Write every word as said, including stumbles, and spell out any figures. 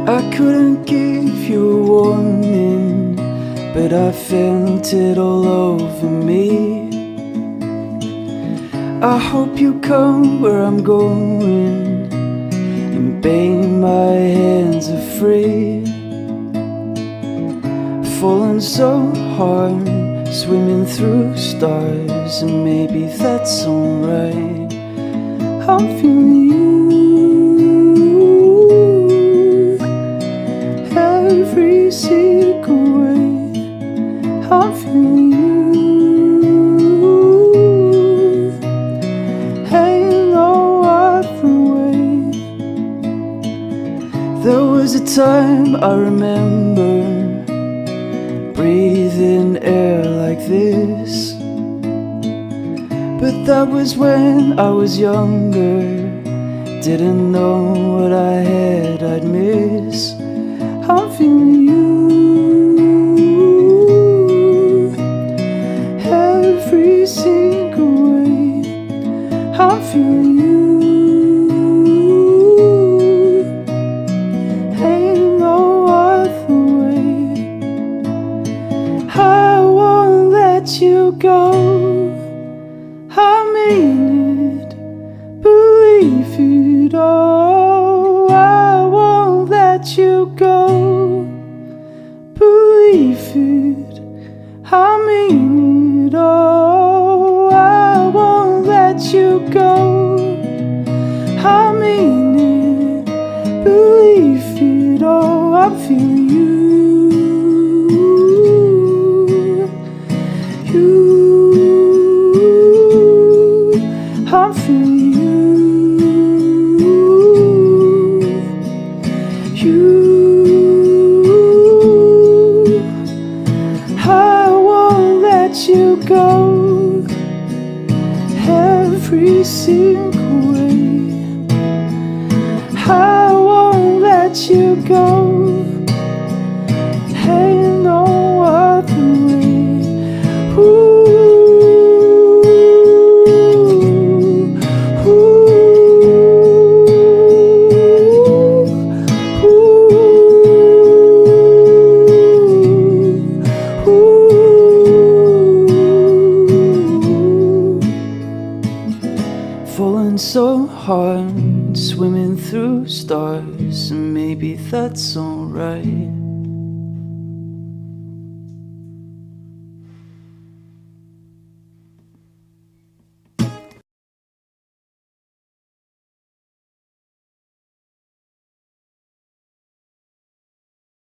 I couldn't give you a warning, but I felt it all over me. I hope you come where I'm going, and babe, my hands are free. Falling so hard, swimming through stars, and maybe that's alright. I'm feeling you every single way. I'm feeling you. Ain't no other way. There was a time I remember breathing air like this, but that was when I was younger. Didn't know what I had, I'd miss. I'm feeling you every single way. I'm feeling you. Ain't no other way. I won't let you go. I mean it, believe it all. I won't let you go. Believe it, I mean it all. I won't let you go. I mean it, believe it all. I'm feeling you. You, I'm feeling you. You, I won't let you go every single way. I won't let you go. Ain't no other way. Ooh. Falling so hard, swimming through stars, and maybe that's alright.